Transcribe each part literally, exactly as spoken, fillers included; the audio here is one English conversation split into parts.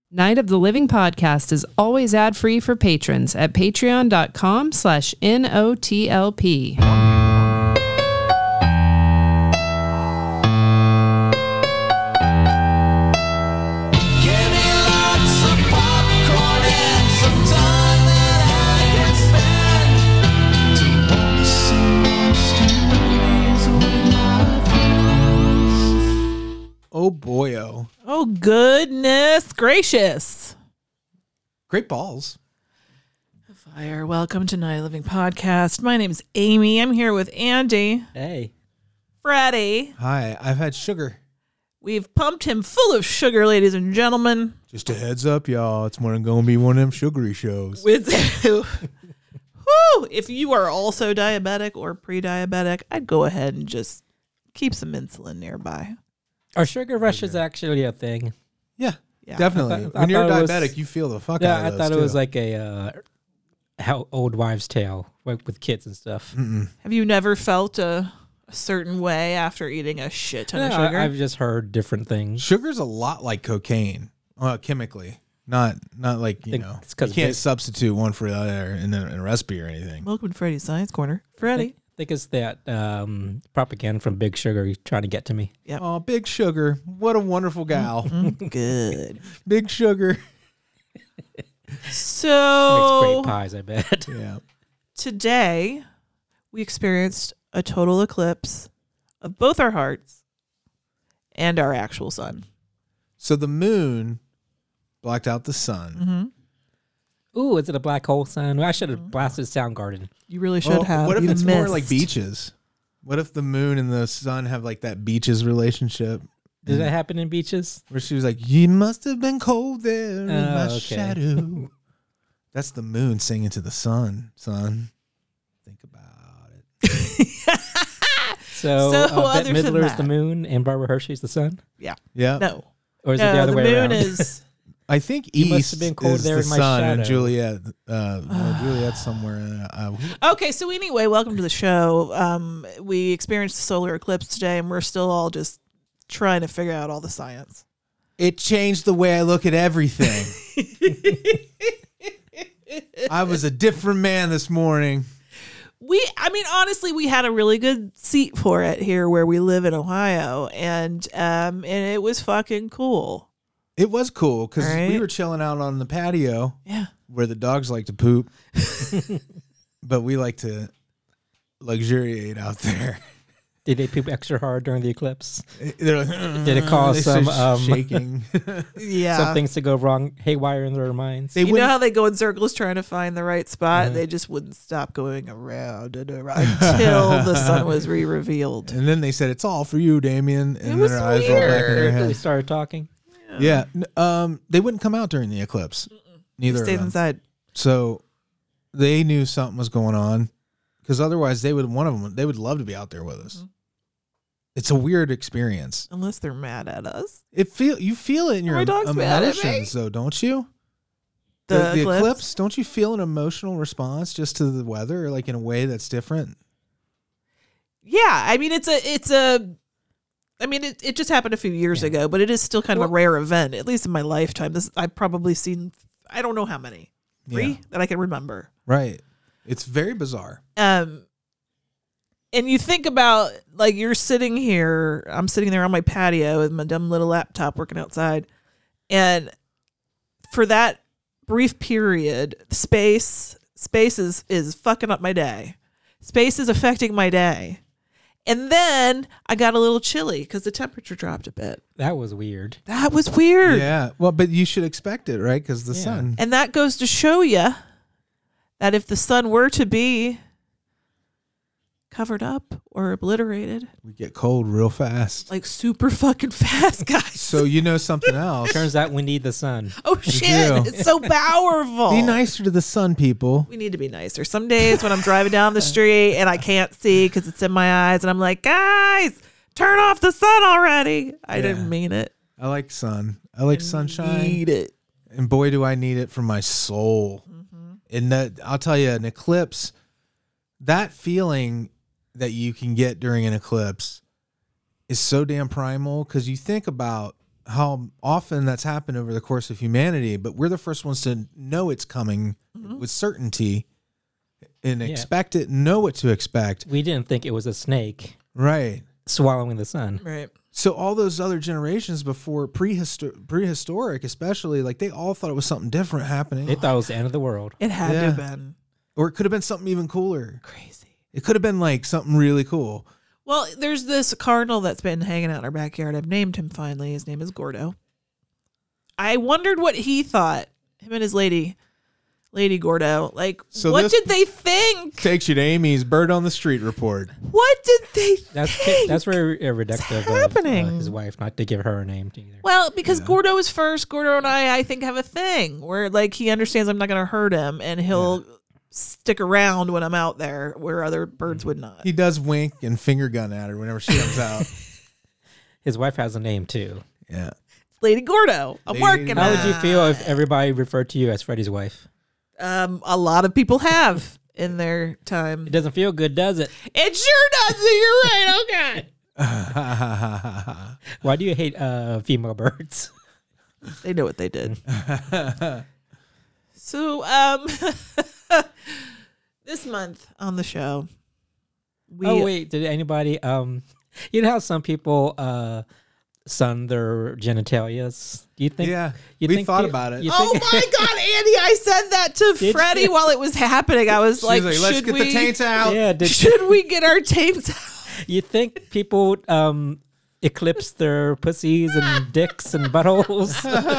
Night of the Living podcast is always ad-free for patrons at patreon.com slash N-O-T-L-P. Oh boyo. Oh goodness gracious. Great balls. Fire. Welcome to Night of the Living podcast. My name's Amy. I'm here with Andy. Hey. Freddie. Hi, I've had sugar. We've pumped him full of sugar, ladies and gentlemen. Just a heads up, y'all. It's going to be one of them sugary shows. With Whew, if you are also diabetic or pre-diabetic, I'd go ahead and just keep some insulin nearby. Are sugar rushes actually a thing? Yeah, Yeah. definitely. I thought- I when you're thought it diabetic, was- you feel the fuck Yeah, out I of those thought it too. was like a uh, how old wives' tale, like with kids and stuff. Mm-mm. Have you never felt a, a certain way after eating a shit ton of Yeah, sugar? I, I've just heard different things. Sugar's a lot like cocaine, uh, chemically. Not not like, you Think know, it's you 'cause can't they- substitute one for the other in a, in a recipe or anything. Welcome to Freddie's Science Corner. I Freddie. think, I think it's that um, propaganda from Big Sugar he's trying to get to me. Yep. Oh, Big Sugar. What a wonderful gal. Good. Big Sugar. She makes So great pies, I bet. Yeah. today we experienced a total eclipse of both our hearts and our actual sun. So the moon blocked out the sun. Mm-hmm. Ooh, is it a black hole sun? I should have blasted Soundgarden. You really should Well, have. What if You it's more like missed. beaches? What if the moon and the sun have like that beaches relationship? Did And- that happen in beaches? Where she was like, "You must have been cold there in Oh, my okay. shadow." That's the moon singing to the sun. Son, think about it. So, So uh, Bette other than Midler's the that- moon and Barbara Hershey's the sun? Yeah. No. Or is no, it the other way moon around? is I think You must East have been cold is there the in my sun and shadow. Juliet. Uh, no, Juliet's somewhere. In, uh, Okay, so anyway, welcome to the show. Um, we experienced the solar eclipse today, and we're still all just trying to figure out all the science. it changed the way I look at everything. I was a different man this morning. We, I mean, honestly, we had a really good seat for it here where we live in Ohio, and um, and it was fucking cool. It was cool because Right. we were chilling out on the patio Yeah. where the dogs like to poop, but we like to luxuriate out there. Did they poop extra hard during the eclipse? They're like, Did it cause they start some, um, shaking? Yeah. Some things to go wrong, haywire in their minds? They You know wouldn't- how they go in circles trying to find the right spot? Uh-huh. They just wouldn't stop going around and around until the sun was re-revealed. and then they said, "It's all for you, Damien." And then was their eyes rolled back in their weird. They head. started talking. Yeah, n- um, they wouldn't come out during the eclipse. Neither of Stayed them. inside. So they knew something was going on because otherwise they would. One of them, they would love to be out there with us. Mhm. It's a weird experience. Unless they're mad at us. It feel you feel it in your My dog's mad at me. emotions, though, don't you? The, The, the eclipse? eclipse, don't you feel an emotional response just to the weather, like in a way that's different? Yeah, I mean it's a it's a I mean it, it just happened a few years Yeah. ago, but it is still kind of Well- a rare event, at least in my lifetime. This I've probably seen I don't know how many. Three Yeah, that I can remember. right. It's very bizarre. Um and you think about like you're sitting here, I'm sitting there on my patio with my dumb little laptop working outside, and for that brief period, space space is, is fucking up my day. Space is affecting my day. And then I got a little chilly because the temperature dropped a bit. That was weird. That was weird. Yeah, well, but you should expect it, right? Because the Yeah. sun. And that goes to show you that if the sun were to be covered up or obliterated, We get cold real fast. like super fucking fast, guys. So you know something else. Turns out we need the sun. oh shit, do. it's so powerful. Be nicer to the sun, people. We need to be nicer. Some days when I'm driving down the street and I can't see because it's in my eyes, and I'm like, guys, turn off the sun already. I Yeah. didn't mean it. I like sun. I like sunshine. Need it. And boy, do I need it for my soul. Mm-hmm. And that, I'll tell you, an eclipse, that feeling that you can get during an eclipse is so damn primal because you think about how often that's happened over the course of humanity, but we're the first ones to know it's coming Mhm. with certainty and Yeah. expect it, know what to expect. We didn't think it was a snake Right. swallowing the sun. Right. So all those other generations before prehistor- prehistoric, especially, like they all thought it was something different happening. They thought it was the end of the world. It had to Yeah. have been Or it could have been something even cooler. crazy. It could have been like something really cool. Well, there's this cardinal that's been hanging out in our backyard. I've named him finally. His name is Gordo. I wondered what he thought. Him and his lady, Lady Gordo. Like, So what this- did they think? Takes you to Amy's Bird on the Street report. What did they That's think? that's very uh, reductive of uh, happening? his wife not to give her a name either. Well, because Yeah. Gordo is first. Gordo and I, I think, have a thing where, like, he understands I'm not going to hurt him, and he'll stick around when I'm out there where other birds would not. He does wink and finger gun at her whenever she comes out. His wife has a name too. Yeah. Lady Gordo. I'm Lady working How on would you it. feel if everybody referred to you as Freddie's wife? Um, a lot of people have in their time. It doesn't feel good, does it? It sure does. You're right. Okay. Why do you hate uh, female birds? They know what they did. So, um, this month on the show, we oh wait, did anybody? Um, you know how some people uh, sun their genitalias? Do you think? Yeah. you we think thought pe- about it. you Oh think- my God, Andy! I said that to Did Freddie you? while it was happening. I was She like, was like, let's should get we? the taints out. Yeah. Did Should we get our taints out? you think people um, eclipse their pussies and dicks and buttholes?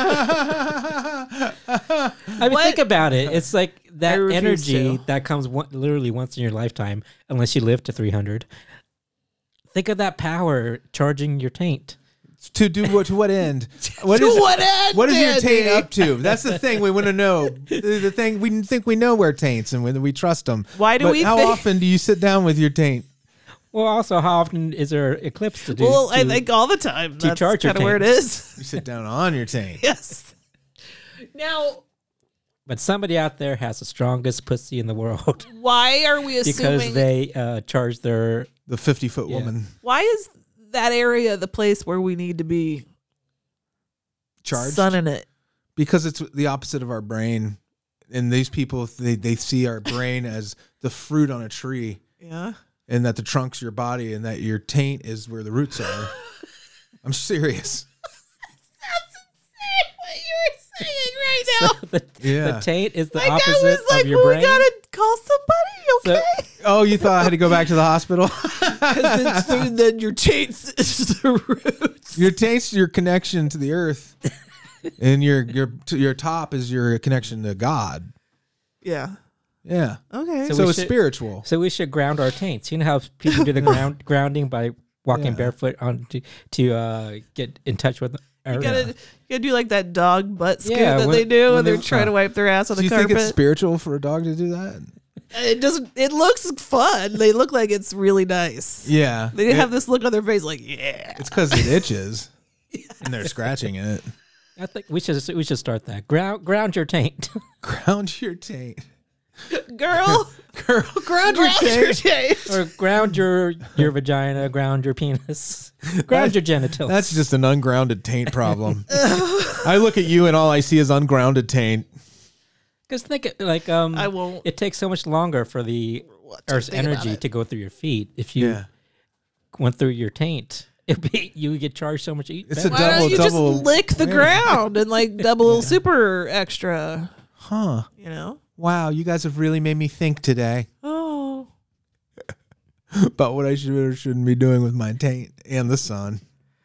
I mean, What? think about it. It's like I that refuse energy to. that comes one, literally once in your lifetime, unless you live to three hundred. Think of that power charging your taint. To do what? To what end? What To is what end, What is your Andy? taint up to? That's the thing we want to know. The, the thing we think we know where taints and whether we trust them. Why do but we How think- often do you sit down with your taint? Well, also, how often is there eclipse to do? Well, I to- think all the time. to That's charge your kind of where it taint. is. You sit down on your taint. Yes. Now, But somebody out there has the strongest pussy in the world why are we assuming? because they uh, charge their. The fifty foot Yeah. woman why is that area the place where we need to be charged sunning it? because it's the opposite of our brain. And these people, they, they see our brain as the fruit on a tree, Yeah. and that the trunk's your body, and that your taint is where the roots are. I'm serious. What you were saying right now? the, Yeah. the taint is the Like I was opposite like, of your well, brain. we gotta call somebody, okay? Oh, you thought I had to go back to the hospital? Because it's through then your taints is the roots. Your taint's your connection to the earth, and your your to your top is your connection to God. Yeah. Yeah, Okay. so, So we it's should- spiritual. So we should ground our taints. You know how people do the ground grounding by walking Yeah. barefoot on to, to uh, get in touch with. Or, you gotta, you gotta do like that dog butt scoop Yeah, that when- they do when, when they're they- trying to wipe their ass on Do the you carpet. think it's spiritual for a dog to do that? It doesn't. It looks fun. They look like it's really nice. Yeah, They It- have this look on their face, like yeah. It's because it itches, and they're scratching it. I think we should we should start that ground ground your taint. Ground your taint, Girl, girl. Ground your ground your taint. taint. Or ground your your vagina, ground your penis, ground your genitals. That's just an ungrounded taint problem. I look at you, and all I see is ungrounded taint. because think it- like um, I won't. It takes so much longer for the What to Earth's think about energy it. to go through your feet. If you Yeah, went through your taint, it'd be you would get charged so much. e- It's a better. Why double- don't you double just lick the whammy. ground and like double super extra? huh? You know. Wow, you guys have really made me think today Oh. about what I should or shouldn't be doing with my taint and the sun.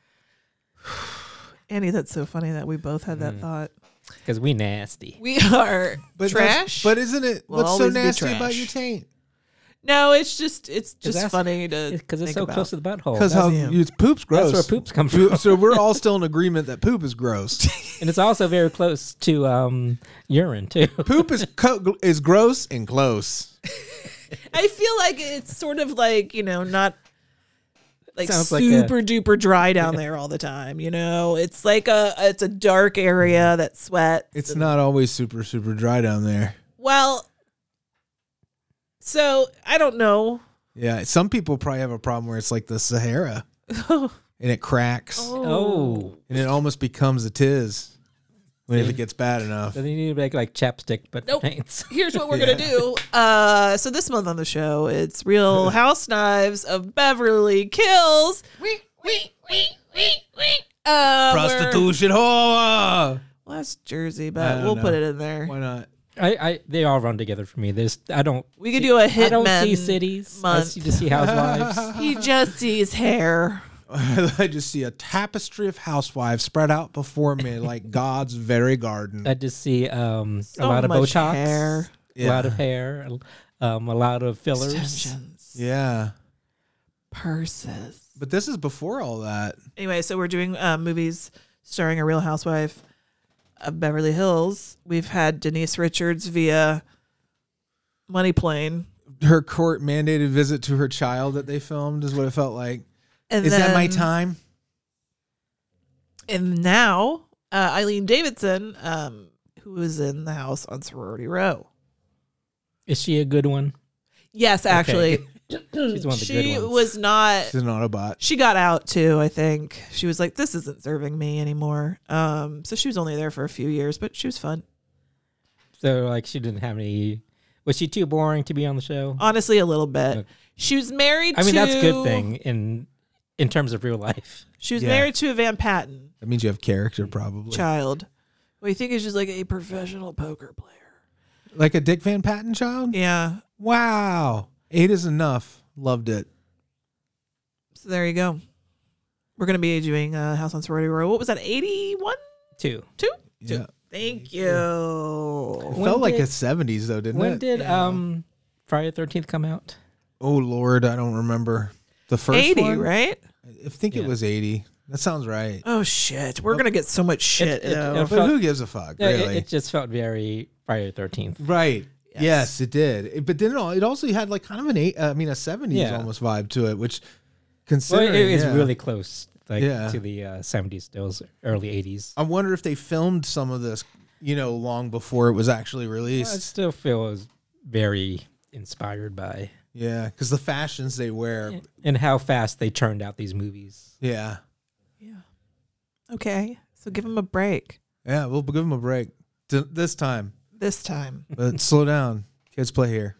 Annie, that's so funny that we both had that Mm. thought. Because we nasty. We are But that's- trash. But isn't it? Will What's so always be nasty trash. about your taint? no, it's just it's just that's- funny to Because it's think so about. close to the butthole. Because how yeah. you, poop's gross. That's where poops come You- from. So we're all still in agreement that poop is gross. And it's also very close to um, urine too. Poop is co- is gross and close. I feel like it's sort of like, you know, not like Sounds like a- super duper dry down there all the time, you know. It's like a it's a dark area that sweats. It's and- not always super super dry down there. Well, so I don't know. Yeah, some people probably have a problem where it's like the Sahara. and it cracks, Oh. and it almost becomes a tiz when if it gets bad enough. So they need to make like chapstick, but Nope. paints. Here's what we're Yeah. gonna do. Uh, so this month on the show, it's Real Housewives of Beverly Kills. Uh, we're- Prostitution whore. Well, that's Jersey, I but don't we'll know. put it in there. Why not? I, I they all run together for me. There's I don't We could do a I don't Hitman see cities. I month. see, just see housewives. He just sees hair. I just see a tapestry of housewives spread out before me like God's very garden. I just see um, So a lot of much Botox, hair. a lot of hair, um, a lot of fillers. Extensions. Yeah. Purses. But this is before all that. Anyway, so we're doing uh, movies starring a Real Housewife of Beverly Hills. We've had Denise Richards via Money Plane. Her court mandated visit to her child that they filmed is what it felt like. And Is that my then- time? And now, uh, Eileen Davidson, um, who was in the house on Sorority Row. Is she a good one? Yes, actually. She's one of the she good ones. was not. She's an Autobot. She got out too, I think. She was like, this isn't serving me anymore. Um, so she was only there for a few years, but she was fun. So like she didn't have any. Was she too boring to be on the show? Honestly, a little bit. Okay. She was married I mean, to. that's a good thing in in terms of real life. She was Yeah. married to a Van Patten That means you have character, probably. child. Who I think is just like a professional poker player. Like a Dick Van Patten child? Yeah. Wow. Eight is enough. Loved it. So there you go. We're going to be doing uh, House on Sorority Row. What was that? eighty-one? Too. Two? Yeah. Thank you. It When felt like did- the seventies, though, didn't When it? did um Friday the thirteenth come out? Oh, Lord. I don't remember. The first eighty, one? right? I think it Yeah. was eighty. That sounds right. Oh, shit. We're going to get so much shit. it- though. it But felt- who gives a fuck, Yeah, it- really? It, just felt very Friday the thirteenth. right. Yes. Yes. it did. It- but then it al- it also had like kind of an eight, uh, I mean, a seventies Yeah. almost vibe to it, which Well, considering it is yeah. really close, like Yeah. to the uh, seventies, those early eighties. I wonder if they filmed some of this, you know, long before it was actually I released. still feel it was very inspired by Yeah, because the fashions they wear. and how fast they churned out these movies. Yeah. Yeah. Okay. So give him a break Yeah, we'll give them a break T- this time. this time. But slow down. Kids play here.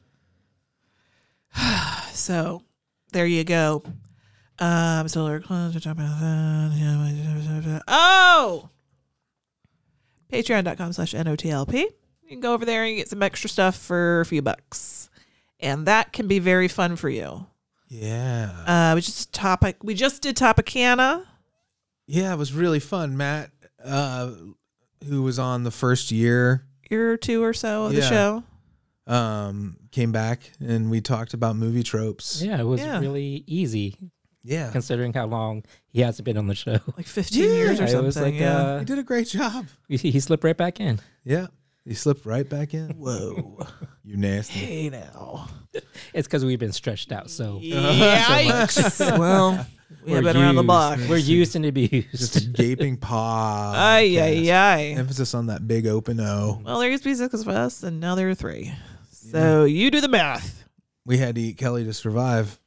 So there you go. Um, so we're close to talk about that. Oh! Patreon.com slash NOTLP. You can go over there and get some extra stuff for a few bucks. And that can be very fun for you. Yeah. Uh, we just topic. We just did Topicana. Yeah, it was really fun. Matt, uh, who was on the first year, Year or two or so of the Yeah. show. um, came back and we talked about movie tropes. Yeah, it was Yeah. really easy Yeah. considering how long he hasn't been on the show. Like fifteen years or Yeah, something. it was like yeah. uh, He did a great job. he, he slipped right back in. Yeah. He slipped right back in. Whoa. You nasty. Hey now. It's because we've been stretched out, so Yikes. Well, we have we're been around the used. block. We're used and abused. Just a gaping paw. Ay, ay, ay. Emphasis on that big open O. Well, there used to be six of us, and now there are three. So you do the math. We had to eat Kelly to survive.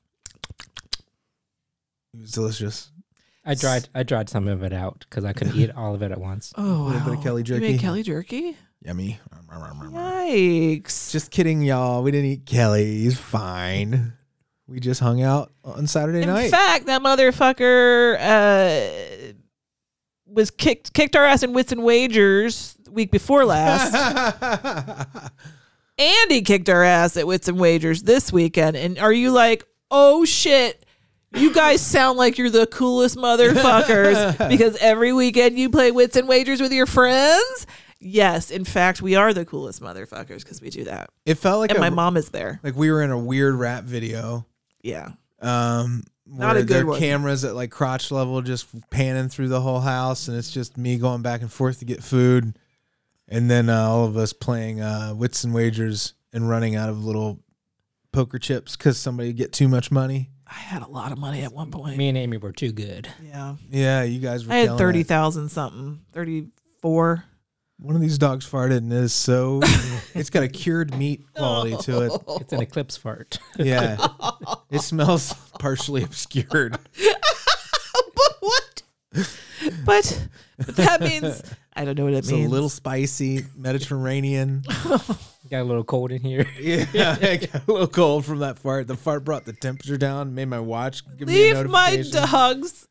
It was delicious. I dried I dried some of it out because I couldn't eat all of it at once. Oh, A little wow. bit of Kelly You jerky. made Kelly jerky? Yummy. Yikes. Just kidding, y'all. We didn't eat Kelly. He's fine. We just hung out on Saturday In night. fact, that motherfucker uh, was kicked kicked our ass in Wits and Wagers the week before last. And he kicked our ass at Wits and Wagers this weekend. And are you like, oh shit, you guys sound like you're the coolest motherfuckers because every weekend you play Wits and Wagers with your friends? Yes, in fact, we are the coolest motherfuckers because we do that. It felt like And a, my mom is there. like we were in a weird rap video. Yeah. Um, Not where a good there are one. cameras at like crotch level, just panning through the whole house, and it's just me going back and forth to get food, and then uh, all of us playing uh, Wits and Wagers and running out of little poker chips because somebody get too much money. I had a lot of money at one point. Me and Amy were too good. Yeah. Yeah, you guys were. I had killing thirty it. thousand something. thirty-four. One of these dogs farted, and it is so. It's got a cured meat quality to it. It's an eclipse fart. Yeah, it smells partially obscured. But but but that means I don't know what it It's means. a little spicy, Mediterranean. Got a little cold in here. Yeah, I got a little cold from that fart. The fart brought the temperature down, made my watch give Leave me a my notification. dogs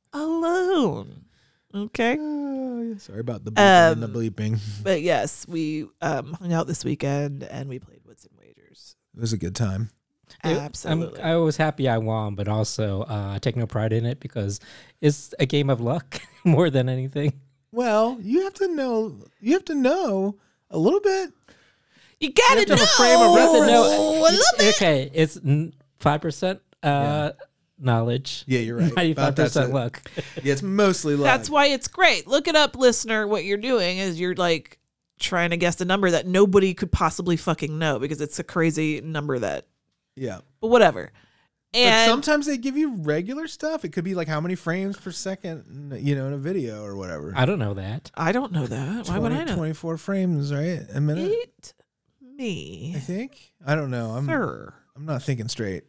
alone. Okay. Uh, sorry about the bleeping and Um, the bleeping. But yes, we um, hung out this weekend and we played Wits and Wagers. It was a good time. It- Absolutely. I'm, I was happy I won, but also uh, I take no pride in it because it's a game of luck more than anything. Well, you have to know. You have to know a little bit. you gotta have to know. have a frame of reference. No, a little bit. Okay, it's five percent uh, knowledge, Yeah, you're right. ninety-five About that's percent it. luck. Yeah, it's mostly luck. That's why it's great. Look it up, listener. What you're doing is you're like trying to guess a number that nobody could possibly fucking know because it's a crazy number that, Yeah. but whatever. But And sometimes they give you regular stuff. It could be like how many frames per second, you know, in a video or whatever. I don't know that. I don't know that. Why would twenty, I know? twenty-four frames, right? A minute, Eat me, I think. I don't know. I'm sir. I'm not thinking straight.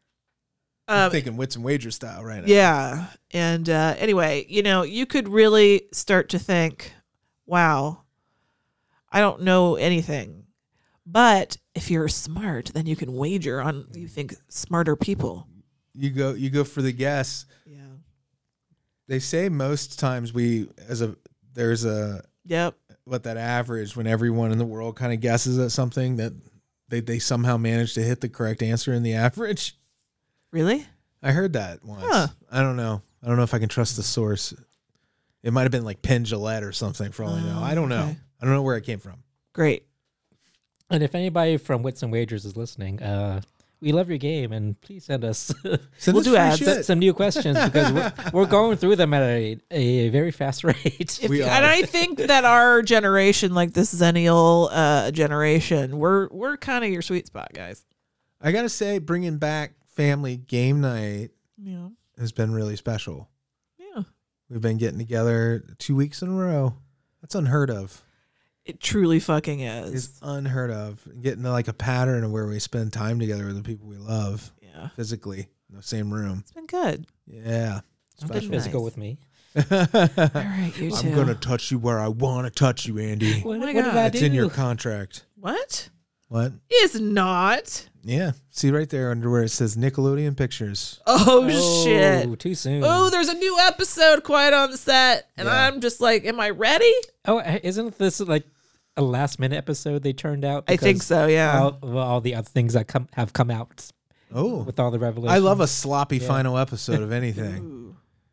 I'm Um, thinking Wits and Wager style right now. Yeah. And uh, anyway, you know, you could really start to think, wow, I don't know anything. But if you're smart, then you can wager on, you think, smarter people. You go you go for the guess. Yeah. They say most times we as a there's a Yep. what that average when everyone in the world kind of guesses at something that they, they somehow manage to hit the correct answer in the average. Really? I heard that once. Huh. I don't know. I don't know if I can trust the source. It might have been like Penn Jillette or something for all I know. Oh, I don't know. okay. I don't know where it came from. Great. And if anybody from Wits and Wagers is listening, uh, we love your game, and please send us Send We'll us do free ads. shit. some new questions because we're, we're going through them at a, a very fast rate. If, We and are. I think that our generation, like this Zennial uh, generation, we're we're kind of your sweet spot, guys. I gotta say, bringing back family game night Yeah. has been really special. Yeah. We've been getting together two weeks in a row. That's unheard of. It truly fucking is. It's unheard of. Getting to like a pattern of where we spend time together with the people we love yeah. physically in the same room. It's been good. Yeah. Don't get Special. physical Nice. with me. All right, you two. I'm gonna touch you where I want to touch you, Andy. What, my what did God. I It's do? in your contract. What? What? Is not. Yeah. See right there under where it says Nickelodeon Pictures. Oh, Oh, shit. too soon. Oh, there's a new episode Quiet on the Set. And Yeah. I'm just like, am I ready? Oh, isn't this like a last minute episode they turned out? I think because so, yeah. All, of all the other things that come have come out Oh. with all the revelations. I love a sloppy Yeah. final episode of anything. Ooh.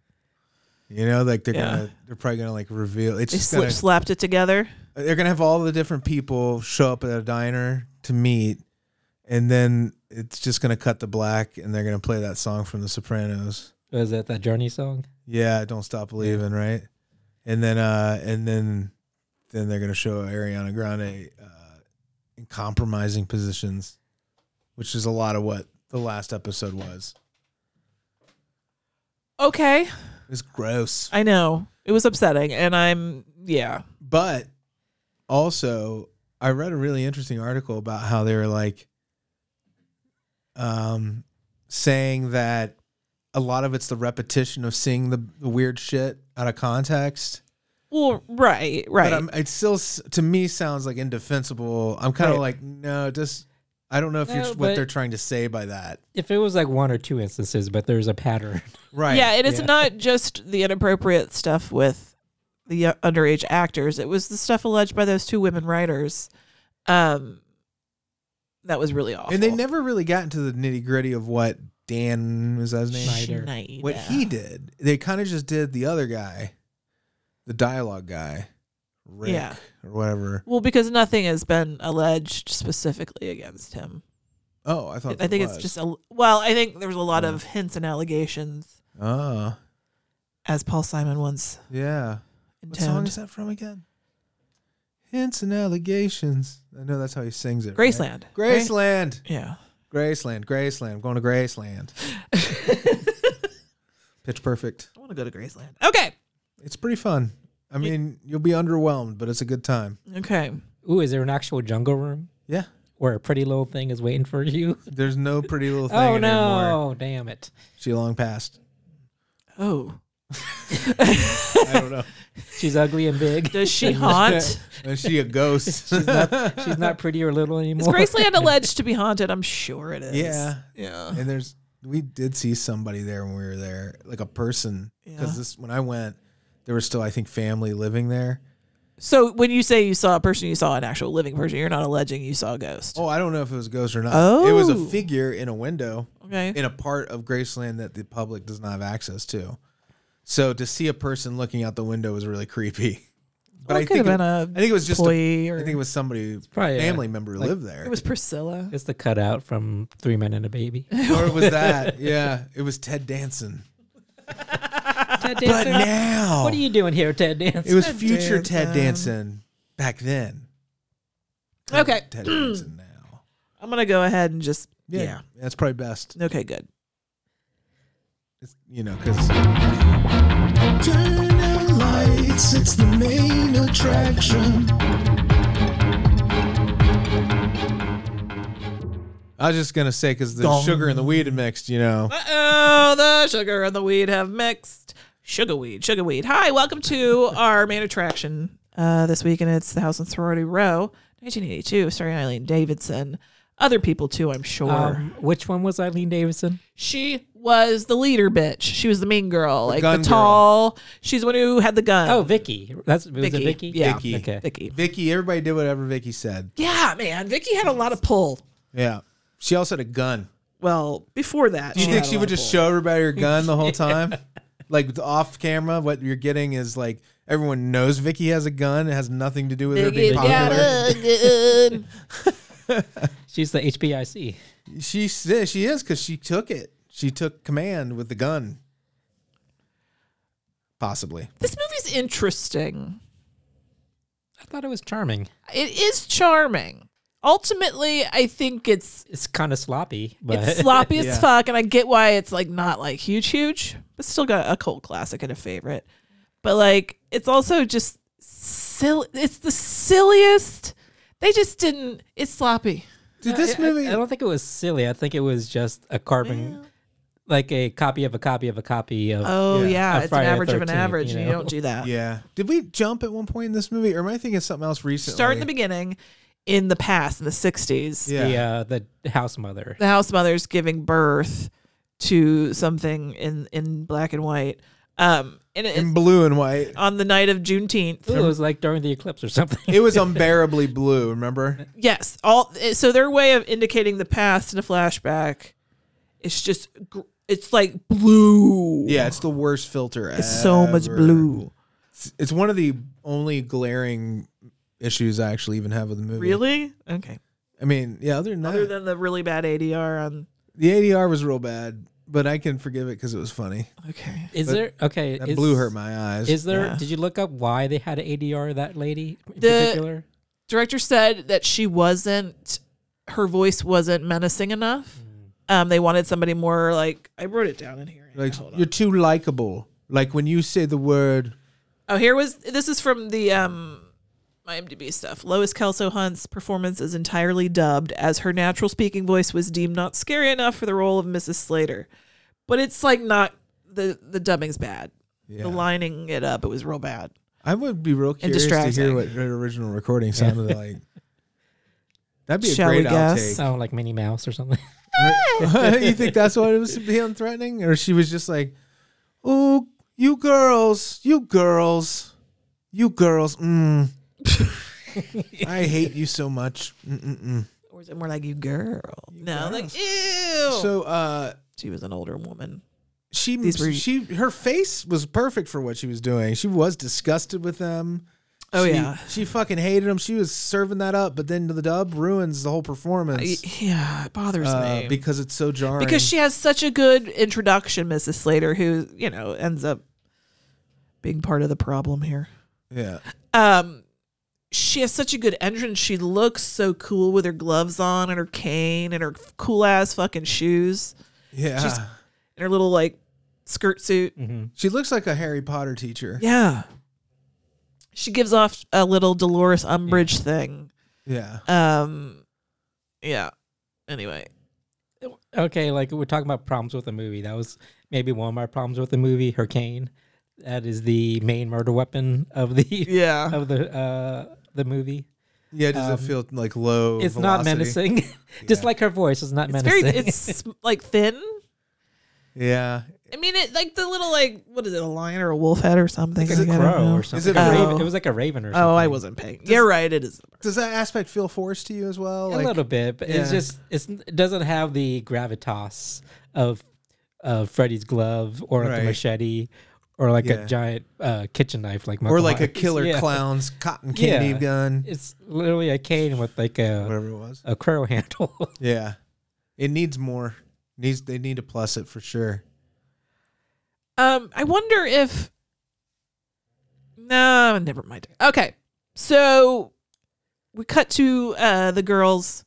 You know, like they're Yeah. gonna they're probably gonna like reveal it's They just slip gonna slapped it together. they're gonna have all the different people show up at a diner to meet, and then it's just gonna cut to black, and they're gonna play that song from The Sopranos. Was that that Journey song? Yeah, Don't Stop Believing, right? And then uh and then then they're gonna show Ariana Grande uh, in compromising positions, which is a lot of what the last episode was. Okay. It was gross. I know. It was upsetting. And I'm, yeah. But also, I read a really interesting article about how they were like um, saying that a lot of it's the repetition of seeing the, the weird shit out of context. Well, right, right. But I'm, it still, s- to me, sounds like indefensible. I'm kind of Right. like, no, just, I don't know if No, you're, what but- they're trying to say by that. If it was like one or two instances, but there's a pattern. Right. Yeah, it is Yeah. not just the inappropriate stuff with the uh, underage actors. It was the stuff alleged by those two women writers. Um, that was really awful. And they never really got into the nitty gritty of what Dan, was that his name? Schneider. Schneider. What he did. They kind of just did the other guy, the dialogue guy, Rick Yeah. or whatever. Well, because nothing has been alleged specifically against him. Oh, I thought. I there think was. it's just a well. I think there was a lot Yeah. of hints and allegations, Ah, as Paul Simon once yeah. What song intoned. is that from again? Hints and allegations. I know that's how he sings it. right? Graceland. right? Graceland. Yeah. Graceland. Graceland. I'm going to Graceland. Pitch Perfect. I want to go to Graceland. Okay. It's pretty fun. I mean, you'll be underwhelmed, but it's a good time. Okay. Ooh, is there an actual jungle room Yeah. where a pretty little thing is waiting for you? There's no pretty little thing Oh anymore. no! Damn it! She long past. Oh. I don't know. She's ugly and big. Does she haunt? Is she a ghost? She's not. She's not pretty or little Is anymore. Graceland alleged to be haunted? I'm sure it is. Yeah. Yeah. And there's we did see somebody there when we were there, like a person. Because Yeah. this when I went, there was still I think family living there. So when you say you saw a person, you saw an actual living person. You're not alleging you saw a ghost. Oh, I don't know if it was a ghost or not. Oh. It was a figure in a window Okay. in a part of Graceland that the public does not have access to. So to see a person looking out the window was really creepy. But Well, I it could think have it, been a I think it was just a, employee I or think it was somebody probably, uh, family member who like- lived there. it was Priscilla. It's the cutout from Three Men and a Baby. or it was that. Yeah, it was Ted Danson. Ted But Danson. now What are you doing here, Ted Danson? it was Ted future Ted Danson. Danson back then. Okay. Ted Danson now. I'm gonna go ahead and just Yeah, yeah. that's probably best. Okay, good. It's, you know, because Turn out lights, it's the main attraction. I was just gonna say because the Dong. sugar and the weed are mixed. You know, Uh oh, the sugar and the weed have mixed. Sugar weed, sugar weed. Hi, welcome to our main attraction uh, this week, and it's the House on Sorority Row, nineteen eighty-two, starring Eileen Davidson. Other people too, I'm sure. Um, which one was Eileen Davidson? She was the leader bitch. She was the mean girl, like gun the tall. She's the one who had the gun. Oh, Vicky. That's was Vicky. it Vicky? Yeah. Vicky. Okay. Vicky. Vicky. Everybody did whatever Vicky said. Yeah, man. Vicky had a lot of pull. Yeah, she also had a gun. Well, before that, Do you she think had a she lot would of just pull. show everybody her gun the whole time? Like off camera, what you're getting is like everyone knows Vicky has a gun. It has nothing to do with her being Vicky's got popular. a gun. She's the H B I C. She says she is because she took it. She took command with the gun. Possibly. This movie's interesting. I thought it was charming. It is charming. Ultimately, I think it's It's kind of sloppy, but it's sloppy as Yeah. fuck, and I get why it's like not like huge, huge, but still got a cult classic and a favorite. But like, it's also just silly. It's the silliest. They just didn't. It's sloppy. Did this I- movie? I, I don't think it was silly. I think it was just a carbon, like a copy of a copy of a copy of. Oh Yeah. yeah, A it's an Friday the average of an thirteenth, average, you and you know? don't do that. Yeah. Did we jump at one point in this movie, or am I thinking of something else recently? Start in the beginning, in the past, in the sixties. Yeah. The uh, the house mother. The house mother's giving birth to something in in black and white. Um, and it, In blue and white. on the night of Juneteenth. It was like during the eclipse or something. It was unbearably blue. Remember? Yes, all so their way of indicating the past in a flashback, it's just gr- it's like blue. Yeah, it's the worst filter. it's so much ever. blue. It's, it's one of the only glaring issues I actually even have with the movie. Really? Okay. I mean, yeah. Other than that, Other than the really bad A D R on. the A D R was real bad, but I can forgive it because it was funny. Okay. Is But there okay? That is, blue hurt my eyes. Is there? Yeah. Did you look up why they had an A D R? That lady in The- particular. Director said that she wasn't. Her voice wasn't menacing enough. Um, they wanted somebody more like I wrote it down in here. like Hold on. you're too likable. Like when you say the word. Oh, here was this is from the um IMDb stuff. Lois Kelso Hunt's performance is entirely dubbed, as her natural speaking voice was deemed not scary enough for the role of Missus Slater. But it's like not the the dubbing's bad. Yeah. The lining it up, it was real bad. I would be real curious to hear distracting. what her original recording sounded like. That'd be a Shall we great guess? outtake. Sound like Minnie Mouse or something. You think that's what it was to be unthreatening? Or she was just like, oh, you girls, you girls, you girls, mm. I hate you so much. Mm-mm-mm. Or is it more like you girl? no, girls. like ew. So uh, she was an older woman. she, These were- she, her face was perfect for what she was doing. She was disgusted with them. Oh, She- yeah. She fucking hated them. She was serving that up, but then the dub ruins the whole performance. I- yeah, it bothers uh, me. because it's so jarring. Because she has such a good introduction, Missus Slater, who, you know, ends up being part of the problem here. yeah, Um, she has such a good entrance. She looks so cool with her gloves on and her cane and her cool ass fucking shoes yeah. She's- and her little like skirt suit. Mm-hmm. She looks like a Harry Potter teacher. Yeah. She gives off a little Dolores Umbridge thing. Yeah. Um, yeah. Anyway, Okay, like we're talking about problems with the movie. That was maybe one of my problems with the movie, her cane. That is the main murder weapon of the Yeah. of the uh, the movie. Yeah, does Um, it feel like low? It's not velocity? menacing. Just Yeah. like her voice is not It's menacing. very. It's like thin. Yeah. I mean, it like the little like what is it, a lion or a wolf head or something? It's a I don't crow know. or something. Is it Like a a- raven- Oh. It was like a raven or something. Oh, I wasn't paying. You're right. It is. Does that aspect feel forced to you as well? A little bit, but it's yeah. just it's, it doesn't have the gravitas of uh, Freddy's glove or like Right. a machete or like Yeah. a giant uh, kitchen knife like or Michael like a Myers. killer Yeah. clown's cotton candy Yeah. gun, It's literally a cane with like a whatever it was. a crow handle. Yeah, it needs more. Needs they need to plus it for sure. Um, I wonder if. No, never mind. Okay, so we cut to uh, the girls.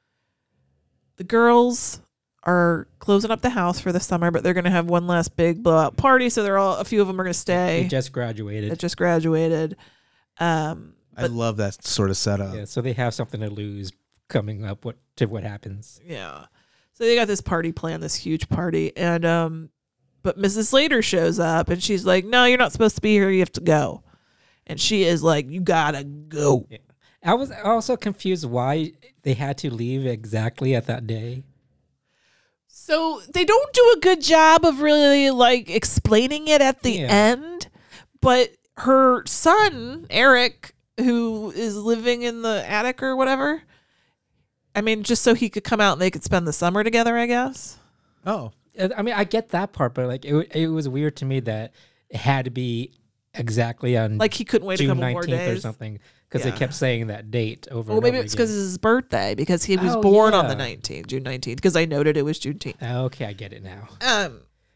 The girls are closing up the house for the summer, but they're going to have one last big blowout party. So they're all a few of them are going to stay. They just graduated. that just graduated. Um, I but love that sort of setup. Yeah, so they have something to lose coming up what to what happens. yeah, so they got this party planned, this huge party, and um, but Missus Slater shows up and she's like, "No, you're not supposed to be here. You have to go." And she is like, "You gotta go." I was also confused why they had to leave exactly at that day. So they don't do a good job of really like explaining it at the Yeah. end, but her son Eric, who is living in the attic or whatever, I mean, just so he could come out and they could spend the summer together, I guess. Oh, Uh, I mean, I get that part, but like it, wa- it was weird to me that it had to be exactly on Like he couldn't wait a June couple more nineteenth or days. something because Yeah. they kept saying that date over. Well, and maybe over it's because again. it's his birthday, because he was Oh, born on the yeah. nineteenth, June nineteenth, because I noted it was Juneteenth. Okay, I get it now. Um,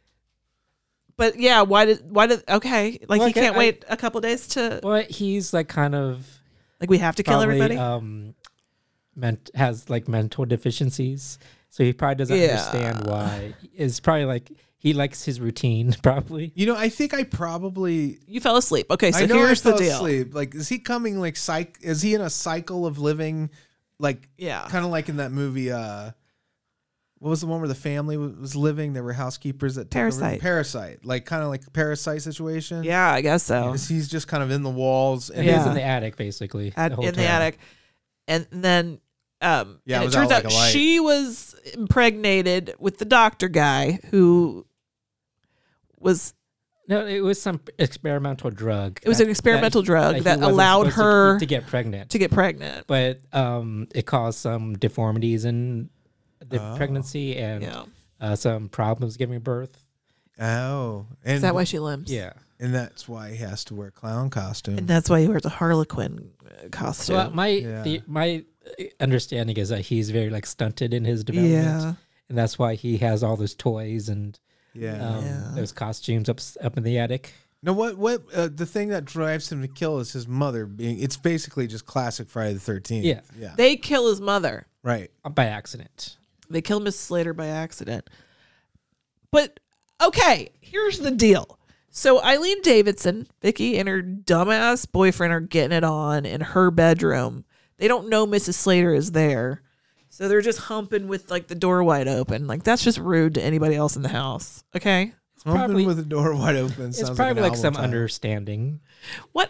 but yeah, why did why did okay? Like Well, he I get- can't I- wait a couple days to Well, he's like kind of like we have to kill probably, everybody. Um, meant has like mental deficiencies, so he probably doesn't Yeah. understand why. It's probably like he likes his routine, probably. you know, I think I probably. You fell asleep. Okay, so I know here's I the fell deal. asleep. Like, is he coming like psych? Is he in a cycle of living, like, Yeah. kind of like in that movie? Uh, what was the one where the family wa- was living? There were housekeepers that took over- Parasite. Parasite, like kind of like a Parasite situation. Yeah, I guess so. Is he's just kind of in the walls and It is Yeah. in the attic, basically. At, the whole in the time. attic, and then um, Yeah, and it it, was turns out out like a light. she was impregnated with the doctor guy who was. No, it was some experimental drug. It was that- an experimental that- drug he that wasn't allowed supposed to- her to, get pregnant. to get pregnant. but um, it caused some deformities in the Oh. pregnancy and Yeah, uh, some problems giving birth. Oh, and is that why she limps? Yeah. and that's why he has to wear a clown costume. And that's why he wears a Harlequin uh, costume. Well, my Yeah. the, my understanding is that he's very like stunted in his development, yeah, and that's why he has all those toys and yeah. um, Yeah. those costumes up s- up in the attic. No, what what uh, the thing that drives him to kill is his mother being. It's basically just classic Friday the thirteenth. Yeah. yeah, they kill his mother. right. By accident. They kill Miss Slater by accident. But okay, here's the deal. So Eileen Davidson, Vicky, and her dumbass boyfriend are getting it on in her bedroom. They don't know Missus Slater is there. So they're just humping with like the door wide open. Like that's just rude to anybody else in the house. Okay? Humping probably- with the door wide open. It's sounds probably like, like, an some album title. understanding. Whatever.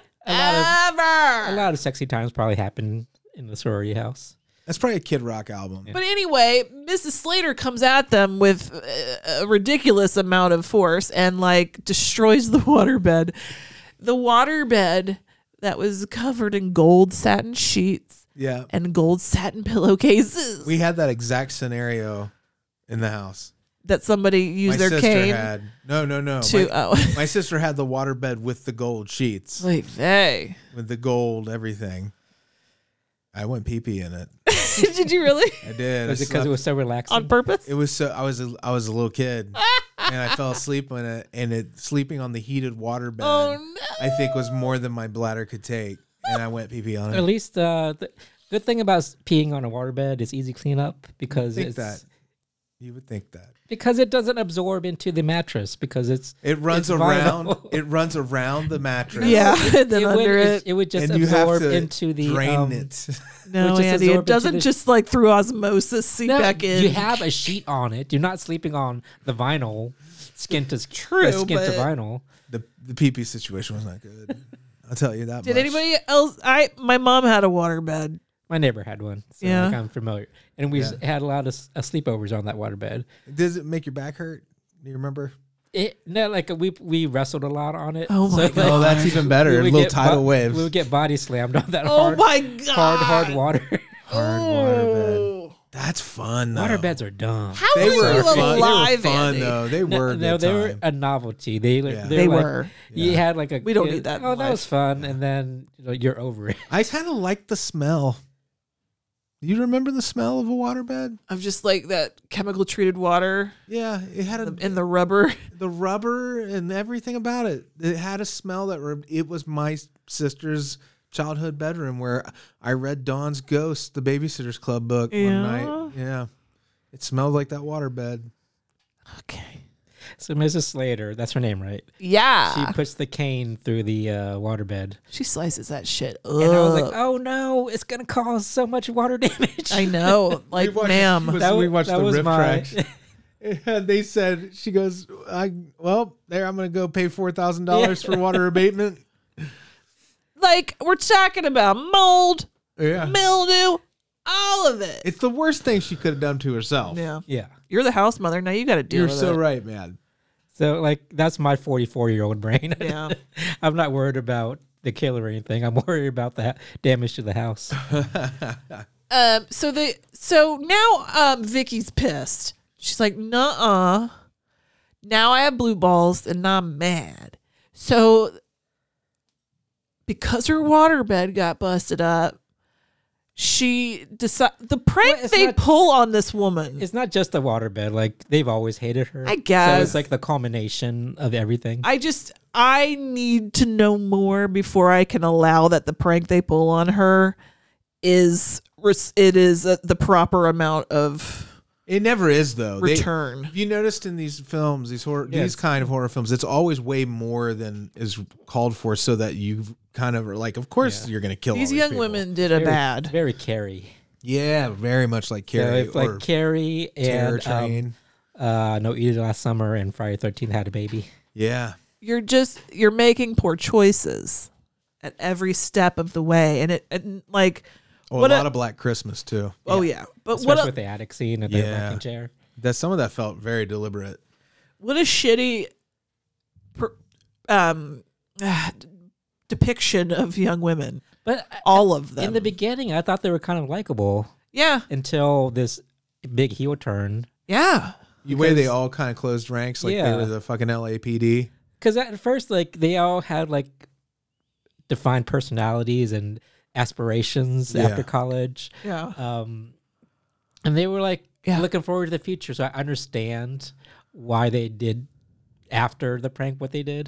A lot of sexy times probably happen in the sorority house. That's probably a Kid Rock album. But anyway, Missus Slater comes at them with a a ridiculous amount of force and like destroys the waterbed. The waterbed that was covered in gold satin sheets Yeah, and gold satin pillowcases we had that exact scenario in the house. that somebody used My their sister cane had no, no, no. to. my, Oh, my sister had the waterbed with the gold sheets, like they. with the gold everything. I went pee pee in it. Did you really? I did. Was I it because slept- it was so relaxing? On purpose? It was so I was a, I was a little kid, and I fell asleep on it, and it sleeping on the heated water bed. Oh no! I think was more than my bladder could take, and I went pee pee on At it. least uh, the good thing about s- peeing on a waterbed is easy cleanup because Think it's that you would think that because it doesn't absorb into the mattress because it's it runs It's around. vinyl. It runs around the mattress. Yeah, and then it under would, it. it would just and you have absorb to into the drain um, it. No, Which is Andy, it absorbed into doesn't the- just like through osmosis seep No, back in. You have a sheet on it. You're not sleeping on the vinyl, skin to True, skin to but- vinyl. the the pee pee situation was not good. I'll tell you that. Did much. anybody else? I my mom had a waterbed. My neighbor had one, so Yeah. like I'm familiar. And we Yeah. had a lot of s- uh, sleepovers on that waterbed. Does it make your back hurt? Do you remember? It no, like we we wrestled a lot on it. Oh my like, God. Oh, that's even better. we A would little get tidal bo- waves. We would get body slammed on that Oh hard, my god! hard, hard water. Hard waterbed. That's fun though. Waterbeds are dumb. How They were were you fun. alive, They were fun Andy? though. They No, were. a no, good they were time. a novelty. They Yeah. They like- were. You Yeah. had like a. We don't you- need that in Oh, that life. was fun, and then you know, you're over it. I kind of like the smell. You remember the smell of a waterbed? Of just like that chemical treated water Yeah, it had a, in the rubber. the rubber and everything about it. It had a smell that re- it was my sister's childhood bedroom where I read Dawn's Ghost, the Babysitter's Club book Yeah. one night. Yeah, it smelled like that waterbed. Okay. So Missus Slater, that's her name, right? Yeah. She She, puts the cane through the uh, waterbed, slices that shit up. and I was like, "Oh no, it's gonna cause so much water damage." I know. Like, watched- ma'am. was- That we wa- watched that the was riff my- tracks. And they said, she goes, I well, there, I'm going to go pay four thousand dollars for water abatement. Like, we're talking about mold, Yeah. mildew, all of it. It's the worst thing she could have done to herself. Yeah. Yeah. You're the house mother. Now you got to deal You're with so it. right, man. So like that's my forty-four year old brain. Yeah. I'm not worried about the kill or anything. I'm worried about the ha- damage to the house. Um. So the so now um Vicky's pissed. She's like, "Nuh-uh. Now I have blue balls and now I'm mad." So because her waterbed got busted up, she decide the prank Well, it's they not- pull on this woman. It's not just the waterbed. Like they've always hated her. I So guess. it's like the culmination of everything. I just I need to know more before I can allow that the prank they pull on her is res- it is uh the proper amount of It never is, though. They- return. Have you noticed in these films, these horror, Yes. these kind of horror films, it's always way more than is called for, so that you kind of are like, of course Yeah. you're going to kill These all these young people. women did a very, bad. Very Carrie. Yeah, very much like So Carrie if like or Carrie Terror and um, Train. uh, No Eat It Last Summer and Friday the thirteenth had a baby. Yeah, You're just you're making poor choices at every step of the way, and it and like oh, What a a- lot of Black Christmas too. oh yeah, but Especially what a, with the attic scene and the Yeah. rocking chair. That some of that felt very deliberate. what a shitty per, um ah, d- depiction of young women. But All of them. in the beginning, I thought they were kind of likable yeah, until this big heel turn. yeah. The way they Because- all kind of closed ranks, like they Yeah. were the fucking L A P D. Because at first, like they all had like defined personalities and aspirations Yeah. after college, Yeah. um, and they were like Yeah. looking forward to the future. So I understand why they did after the prank what they did,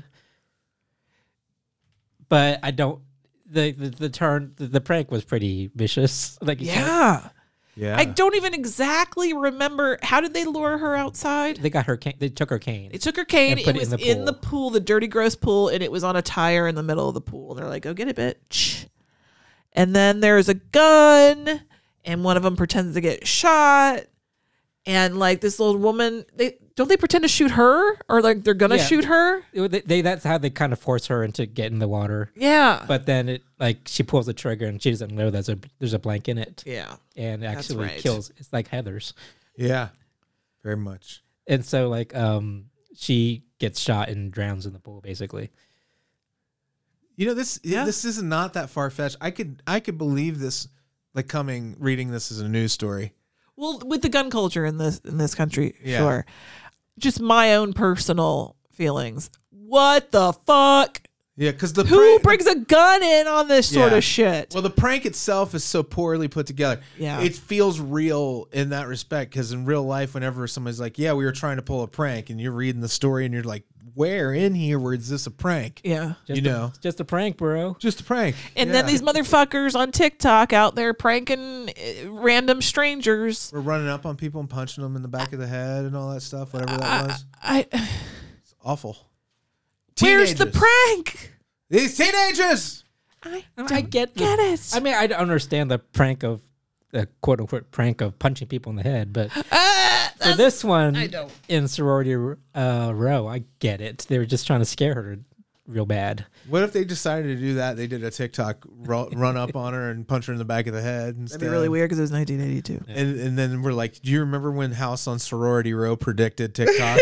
but I don't. The the, the turn the, the prank was pretty vicious. Like you said. Yeah. Yeah, I don't even exactly remember how did they lure her outside? They got her. Cane, they took her cane. They took her cane. And It put it was in in the the, pool, the dirty, gross pool, and it was on a tire in the middle of the pool. And they're like, "Go get it, bitch." And then there's a gun, and one of them pretends to get shot. And like this little woman, they don't they pretend to shoot her, or like they're gonna Yeah. shoot her? It- they, they that's how they kind of force her into getting the water. Yeah, But then it like she pulls the trigger and she doesn't know there's a there's a blank in it, yeah, and That's actually right. kills. It's like Heather's, yeah, very much. and so like um she gets shot and drowns in the pool basically. You know, this Yeah. this is not that far fetched. I could I could believe this, like coming reading this as a news story. Well, with the gun culture in this in this country, Yeah. sure. Just my own personal feelings. What the fuck? Yeah, because the Who prank, brings a gun in on this sort Yeah. of shit? well, the prank itself is so poorly put together. Yeah. It feels real in that respect, because in real life, whenever somebody's like, "Yeah, we were trying to pull a prank," and you're reading the story, and you're like, "Where in here was this a prank?" Yeah. Just You a- know. just a prank, bro. Just a prank. And then Yeah. these motherfuckers on TikTok out there pranking uh, random strangers. we're running up on people and punching them in the back of the head and all that stuff. Whatever that was, I it's awful. where's the Teenagers. prank? These teenagers. I, I, mean, don't I get the, get it. I mean, I don't understand the prank of the quote unquote prank of punching people in the head, but Ah, for this one I don't. in sorority uh, row, I get it. They were just trying to scare her to real bad. What if they decided to do that? They did a TikTok ru- run up on her and punch her in the back of the head instead. That'd be really weird because it was nineteen eighty-two. And, and then we're like, do you remember when House on Sorority Row predicted TikTok?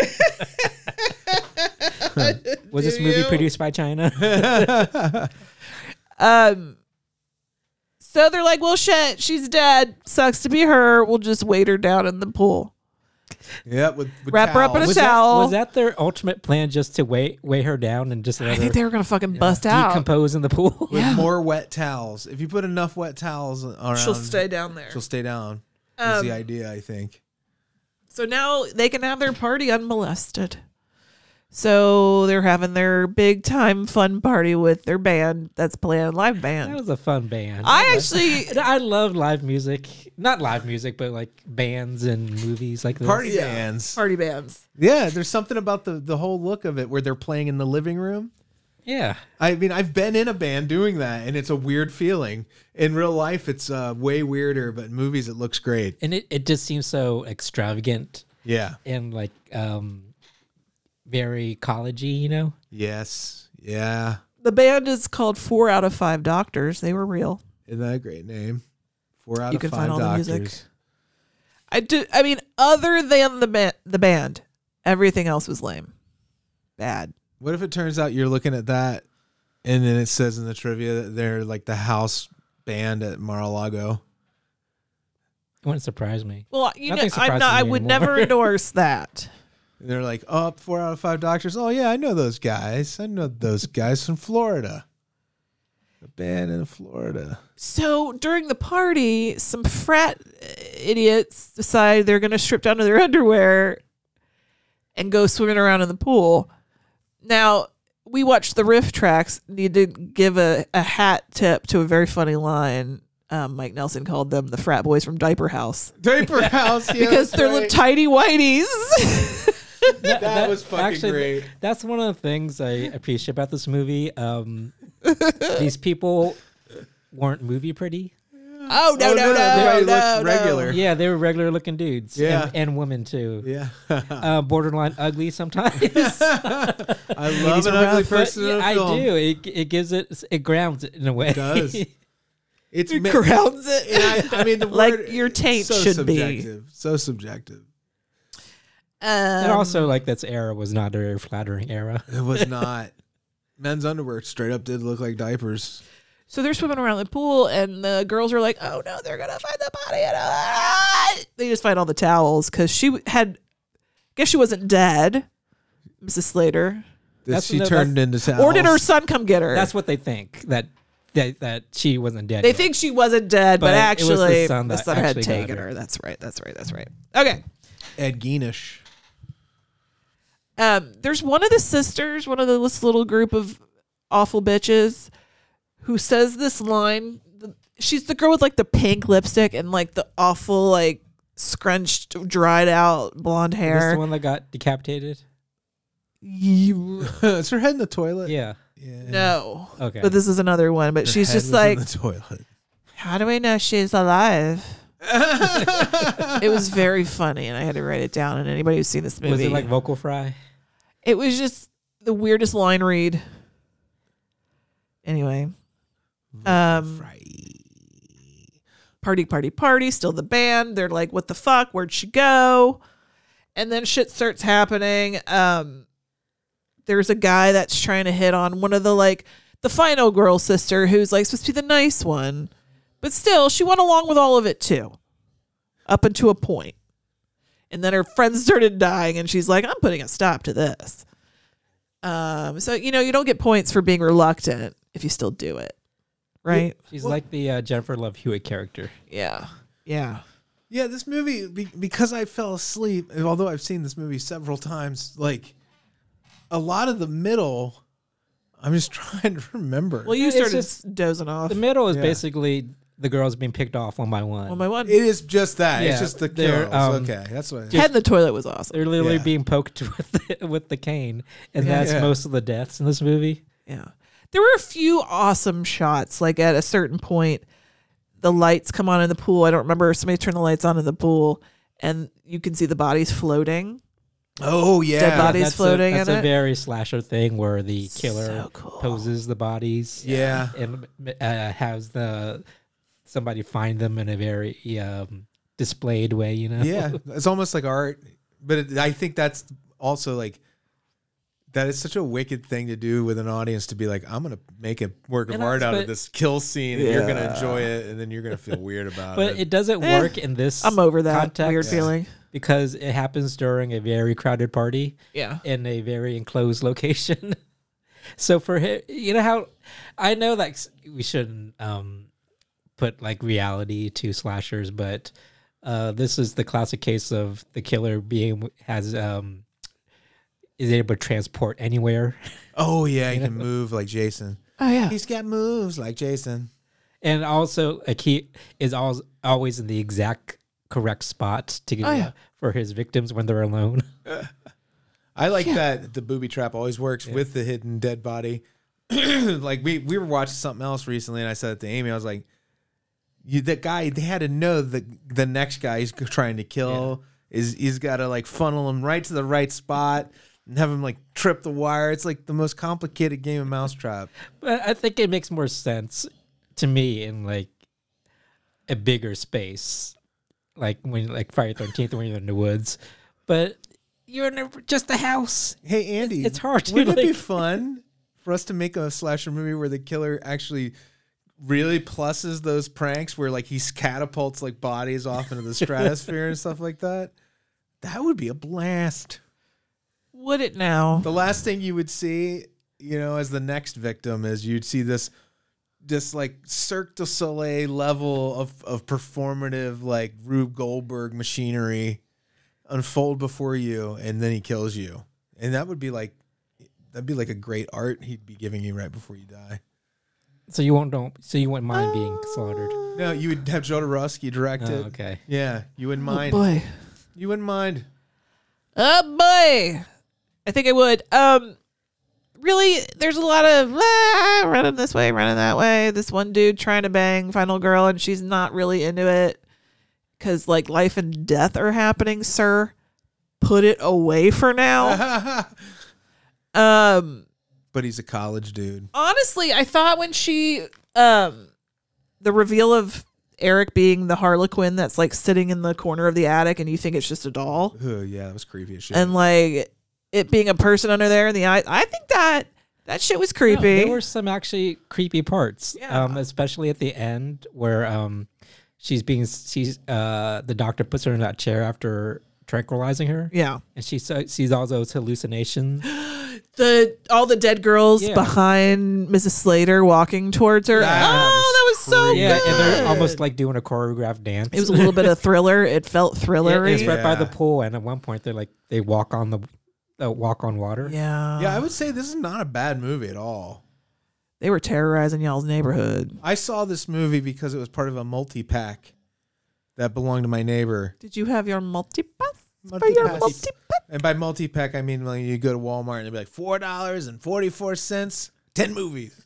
Was this Do movie you? produced by China? Um, so they're like, well, shit, she's dead. Sucks to be her. We'll just weight her down in the pool. Yep. With, with Wrap her up in a towels. was, that, towel. was that their ultimate plan, just to weigh weigh her down and just let I her think they were gonna fucking bust out. decompose in the pool? With more wet towels. If you put enough wet towels around, She'll stay down there. She'll stay down. Is Um, the idea, I think. So now they can have their party unmolested. So they're having their big time fun party with their band that's playing live That band. was a fun band. I like- actually, I love live music. Not live music, but like bands and movies like this. Party Yeah. bands. party bands. Yeah, there's something about the, the whole look of it where they're playing in the living room. Yeah. I mean, I've been in a band doing that, and it's a weird feeling. In real life, it's uh, way weirder, but in movies, it looks great. And it, it just seems so extravagant Yeah. and like um very collegey, you know? Yes. Yeah. The band is called Four Out of Five Doctors. They were real. Isn't that a great name? Four out You of can five find all the doctors. music. I do. I mean, other than the ba- the band, everything else was lame, bad. What if it turns out you're looking at that, and then it says in the trivia that they're like the house band at Mar-a-Lago? It wouldn't surprise me. Well, you know, Nothing I'm surprises not. I me would anymore. never endorse that. And they're like, oh, four out of five doctors. Oh, yeah, I know those guys. I know those guys from Florida. The band in Florida. So during the party, some frat idiots decide they're going to strip down to their underwear and go swimming around in the pool. Now, we watched the riff tracks. Need to give a, a hat tip to a very funny line. Um, Mike Nelson called them the frat boys from Diaper House Diaper House. Yeah, because that's they're right. little tiny whiteys. That, That was fucking actually, great. That's one of the things I appreciate about this movie. Um, these people weren't movie pretty. Oh no Oh, no no, no they no, looked no. regular. Yeah, they were regular looking dudes. Yeah. and, and women too. Yeah. Uh, borderline ugly sometimes. I love He's an a ugly rough- person But, in yeah, a I film. do. It it gives it it grounds it in a way. It does. It's It ma- grounds it. and I, I mean, the Like word, your taint so should be. subjective, So subjective. And Um, also, like this era was not a very flattering era. It was not. Men's underwear straight up did look like diapers. So they're swimming around the pool, and the girls are like, "Oh no, they're gonna find the body!" And, ah! They just find all the towels because she had, guess she wasn't dead, Missus Slater, That That's- she no, turned into towels. or did her son come get her? That's what they think that that that she wasn't dead. they yet. think she wasn't dead, but, But it was the actually, son the that son had actually got taken her. her. That's right. That's right. That's right. Okay. Ed Geenish. Um, there's one of the sisters, one of the this little group of awful bitches, who says this line. She's the girl with like the pink lipstick and like the awful like scrunched, dried out blonde Is this hair. the one that got decapitated. You Is her head in the toilet? Yeah. Yeah. no, Okay. but this is another one. But Her she's head just was like, in the toilet. how do we know she's alive? It was very funny, and I had to write it down. And anybody who's seen this movie, was it like vocal fry? it was just the weirdest line read. Anyway, um, party, party, party. Still the band. They're like, "What the fuck? Where'd she go?" And then shit starts happening. Um, there's a guy that's trying to hit on one of the like the final girl sister, who's like supposed to be the nice one, but still she went along with all of it too, up until a point. And then her friends started dying, and she's like, "I'm putting a stop to this." Um, so you know you don't get points for being reluctant if you still do it, right? She's like the uh, Jennifer Love Hewitt character. Yeah, yeah. Yeah, this movie, be, because I fell asleep, although I've seen this movie several times, like, a lot of the middle, I'm just trying to remember. Well, you It's started just- dozing off. The middle is Yeah. basically the girls being picked off one by one. One by one. It is just that. Yeah, it's just the they're, kills. um, okay, that's what. Head in the toilet was awesome. They're literally Yeah. being poked with the, with the cane, and Yeah. that's Yeah. most of the deaths in this movie. Yeah. There were a few awesome shots. Like at a certain point, the lights come on in the pool. I don't remember. Somebody turned the lights on in the pool, and you can see the bodies floating. Oh yeah, Dead bodies that's floating a, that's in a it. very slasher thing where the killer So cool. poses the bodies. Yeah. And uh, has the somebody find them in a very um, displayed way, you know? Yeah, it's almost like art, but it, I think that's also like that is such a wicked thing to do with an audience to be like, I'm gonna make a work of And art that's- out of but- this kill scene, and you're gonna Yeah. enjoy it, and then you're gonna feel weird about But it. it doesn't Eh, work in this I'm over that context weird feeling. because it happens during a very crowded party Yeah. in a very enclosed location. So for him, you know how I know like s- we shouldn't um, put like reality to slashers, but uh, this is the classic case of the killer being has um, is able to transport anywhere, Oh yeah, he can move like Jason. Oh yeah. He's got moves like Jason. and also like he is always always in the exact correct spot to Oh, yeah. uh, for his victims when they're alone. I like that the booby trap always works with the hidden dead body. Like we we were watching something else recently, and I said it to Amy. I was like, "You that guy? They had to know the the next guy he's trying to kill is he's got to like funnel him right to the right spot and have him like trip the wire. It's like the most complicated game of Mousetrap. But I think it makes more sense to me in like a bigger space, like when like Friday the thirteenth when you're in the woods. But you're in a, just a house. Hey Andy, It's hard to, Wouldn't it be like- fun for us to make a slasher movie where the killer actually really pluses those pranks where like he catapults like bodies off into the stratosphere and stuff like that? That would be a blast. Would it now? The last thing you would see, you know, as the next victim is you'd see this this like Cirque du Soleil level of of performative like Rube Goldberg machinery unfold before you, and then he kills you. And that would be like that'd be like a great art he'd be giving you right before you die. So you won't don't so you wouldn't mind being slaughtered. No, you would have Jodorowsky direct Oh, it. okay. Yeah, you wouldn't Oh mind. boy. You wouldn't mind. Oh boy. I think I would. Um really there's a lot of ah, running this way, running that way. This one dude trying to bang final girl and she's not really into it cuz like life and death are happening, sir. Put it away for now. Um But he's a college dude. honestly, I thought when she um the reveal of Eric being the Harlequin that's like sitting in the corner of the attic and you think it's just a doll. Oh, yeah, that was creepy as shit. And like it being a person under there in the eye, I think that that shit was No, creepy. there were some actually creepy parts, Yeah. um, especially at the end where um, she's being she's uh, the doctor puts her in that chair after tranquilizing her, yeah, and she so- sees all those hallucinations. the all the dead girls Yeah. behind Missus Slater walking towards her. That oh, that was so creepy. Yeah, good. and they're almost like doing a choreographed dance. It was a little bit of Thriller. It felt Yeah, thrillery. it's right by the Yeah. pool, and at one point they're like they walk on the uh, walk on water. Yeah, yeah, I would say this is not a bad movie at all. they were terrorizing y'all's neighborhood. I saw this movie because it was part of a multi-pack that belonged to my neighbor. Did you have your multi-pass? For Multi-pass. your multi-pass? And by multi-pack, I mean like you go to Walmart and they'd be like four dollars and forty-four cents, ten movies.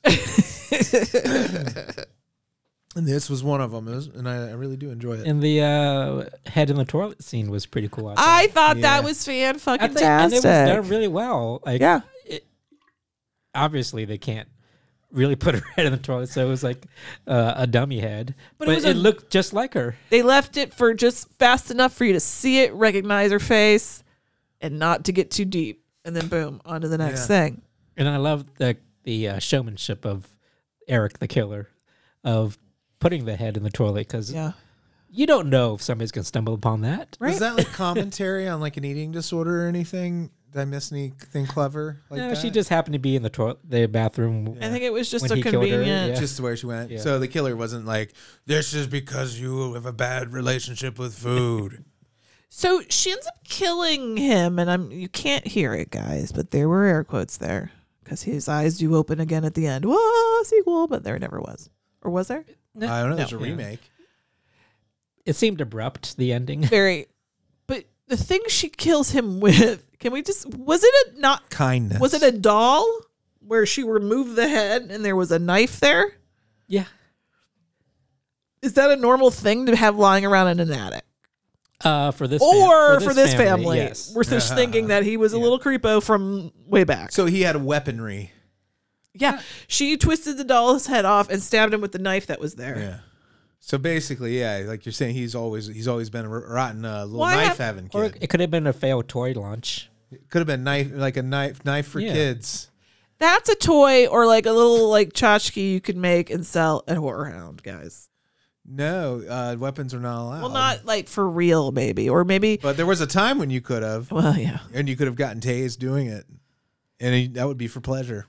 And this was one of them, it was, and I, I really do enjoy it. And the uh, head in the toilet scene was pretty cool. I, thought. I thought Yeah. that was fan I fucking think, and it was tastic. done really well. Like, Yeah. it, obviously they can't really put her head in the toilet, so it was like uh, a dummy head, But but, it was it a- looked just like her. They left it for just fast enough for you to see it, recognize her face, and not to get too deep. And then boom, on to the next Yeah. thing. And I love the the uh, showmanship of Eric the killer, of putting the head in the toilet because Yeah. you don't know if somebody's gonna stumble upon that. Right. Was that like commentary on like an eating disorder or anything? Did I miss anything clever like no, that? she just happened to be in the toilet, the bathroom. I think it was just When a he killed her, convenient. yeah. just where she went. Yeah. So the killer wasn't like, this is because you have a bad relationship with food. So she ends up killing him, and I'm you can't hear it, guys, but there were air quotes there because his eyes do open again at the end. Whoa, sequel, but there never was, or was there? I don't know. There's a Yeah. remake. It seemed abrupt, the ending. Very. But the thing she kills him with, can we just? Was it a not? Kindness. Was it a doll where she removed the head and there was a knife there? Yeah. Is that a normal thing to have lying around in an attic? Uh, for this fam- or for this, family. yes. We're just thinking that he was a little creepo from way back. So he had weaponry. Yeah, she twisted the doll's head off and stabbed him with the knife that was there. Yeah. So basically, yeah, like you're saying, he's always he's always been a rotten uh, little Why knife have- having Or kid. it could have been a failed toy launch. It could have been knife like a knife knife for Yeah. kids. That's a toy or like a little like tchotchke you could make and sell at Horror Hound, guys. No, uh, weapons are not allowed. Well, not like for real, maybe, or maybe. But there was a time when you could have, Well, yeah. and you could have gotten tased doing it, and he, that would be for pleasure.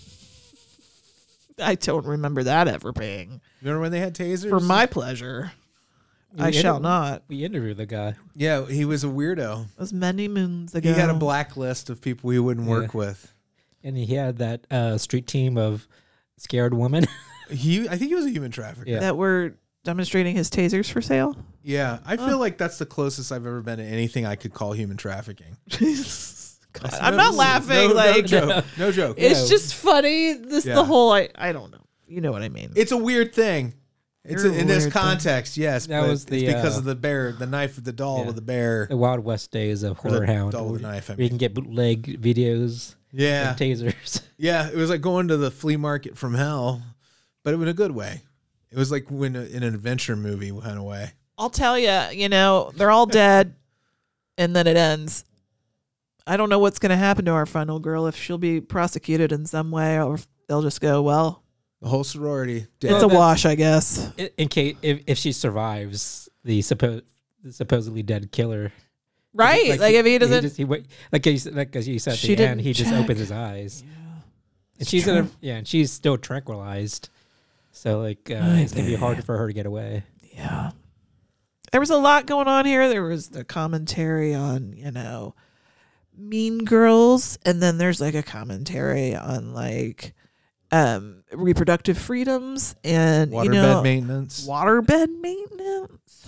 I don't remember that ever being Remember when they had tasers? for my pleasure. I We shall inter- not. We interviewed the guy. Yeah, he was a weirdo. It was many moons ago. He had a blacklist of people he wouldn't work Yeah. with. And he had that uh, street team of scared women. He, I think he was a human trafficker. Yeah. that were demonstrating his tasers for sale. Yeah, I feel like that's the closest I've ever been to anything I could call human trafficking. God, That's I'm no- not laughing. No, like no joke. No joke. it's No. just funny. This Yeah. the whole. I I don't know. You know what I mean. It's a weird thing. It's You're a, a in this weird thing. context, yes. That but was the, it's because uh, of the bear, the knife with the doll yeah. with the bear. The Wild West days of Or the Horror Hound. doll with Where, a knife, I where you mean. can get bootleg videos Yeah, and tasers. yeah. It was like going to the flea market from hell, but in a good way. It was like when in an adventure movie kind of way. I'll tell you. You know, they're all dead, and then it ends. I don't know what's going to happen to our final girl, if she'll be prosecuted in some way, or if they'll just go, well, The whole sorority. it's Well, a that's- wash, I guess. in, in case if, if she survives the, suppo- the supposedly dead killer. Right? Like, if he doesn't. just, he, wait- like you said, like as you said at She the didn't end, he just check. opens his eyes, and It's she's in a, true. yeah, and she's still tranquilized. So like uh, Ay, it's gonna be babe. hard for her to get away. Yeah. There was a lot going on here. There was the commentary on, you know, Mean Girls, and then there's like a commentary on like um reproductive freedoms and Waterbed you know maintenance. waterbed maintenance.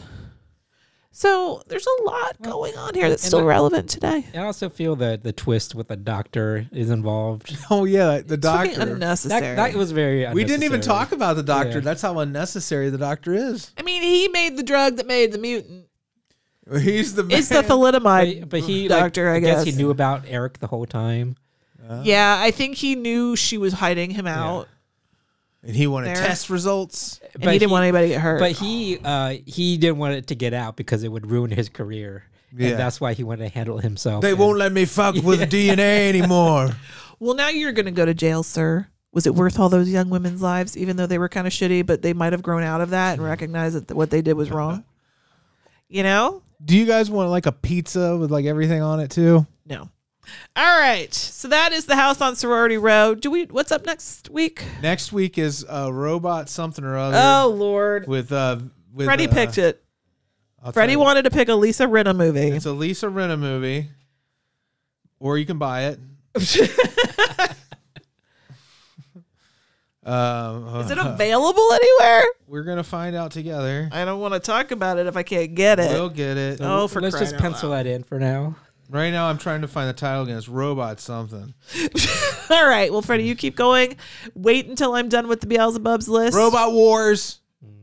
So there's a lot Well, going on here that's and still I- relevant today. I also feel that the twist with the doctor is involved. Oh yeah, the It's fucking doctor. unnecessary. That, that was very. We didn't even unnecessary. talk about the doctor. Yeah. That's how unnecessary the doctor is. I mean, he made the drug that made the mutant. He's the man. It's the thalidomide But, but he, doctor, like, I guess. he knew about Eric the whole time. Uh, Yeah, I think he knew she was hiding him out, and he wanted There. test results. and he didn't want anybody to get hurt. But he, uh, he didn't want it to get out because it would ruin his career. Yeah. And that's why he wanted to handle it himself. They and- won't let me fuck with D N A anymore. Well, now you're going to go to jail, sir. Was it worth all those young women's lives, even though they were kind of shitty, but they might have grown out of that and recognized that what they did was wrong? You know? Do you guys want like a pizza with like everything on it too? No. All right. So that is the house on Sorority Row. Do we? What's up next week? Next week is a robot something or other. Oh Lord! with uh, with Freddie uh, picked it. I'll tell Freddie you. wanted to pick a Lisa Rinna movie. It's a Lisa Rinna movie, or you can buy it. um, Is it available anywhere? We're gonna find out together. I don't want to talk about it if I can't get it. We'll get it. Oh, for Let's crying just out pencil loud. that in for now. Right now, I'm trying to find the title again. It's Robot something. All right. Well, Freddie, you keep going. Wait until I'm done with the Beelzebub's list. Robot Wars.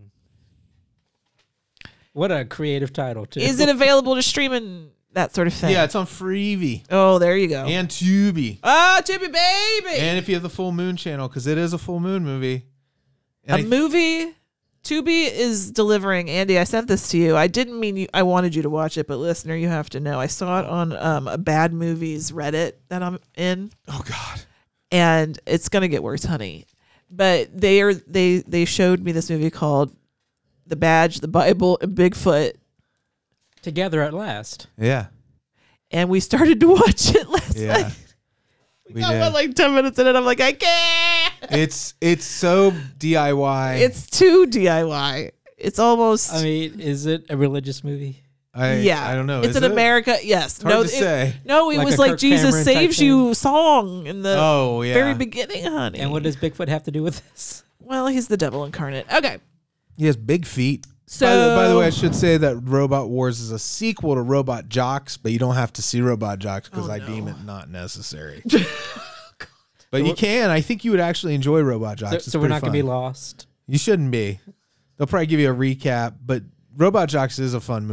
What a creative title, too. Is it available to stream and that sort of thing? Yeah, it's on Freevee Oh, there you go. and Tubi. Ah, Chippy baby. And if you have the Full Moon channel, because it is a full moon movie. a And I- movie. Tubi is delivering. Andy, I sent this to you. I didn't mean you. I wanted you to watch it, but listener, you have to know. I saw it on um, a Bad Movies Reddit that I'm in, oh God. and it's gonna get worse, honey. But they are they they showed me this movie called The Badge, the Bible, and Bigfoot, Together at last. Yeah. and we started to watch it last Yeah. night. We Got did. about like ten minutes in it. I'm like, I can't. It's it's so D I Y. It's too D I Y. It's almost. I mean, is it a religious movie? I, yeah, I don't know. It's Is in it? America. Yes. It's hard no, to it- say. No, it Like was a like Kirk Jesus Cameron type saves thing? you song in the Oh yeah. very beginning, honey. And what does Bigfoot have to do with this? Well, he's the devil incarnate. Okay. He has big feet. So by, the, by the way, I should say that Robot Wars is a sequel to Robot Jocks, but you don't have to see Robot Jocks because Oh, I no. deem it not necessary. But you can. I think you would actually enjoy Robot Jocks. So, It's so we're pretty not going to be fun. lost. You shouldn't be. They'll probably give you a recap, but Robot Jocks is a fun movie.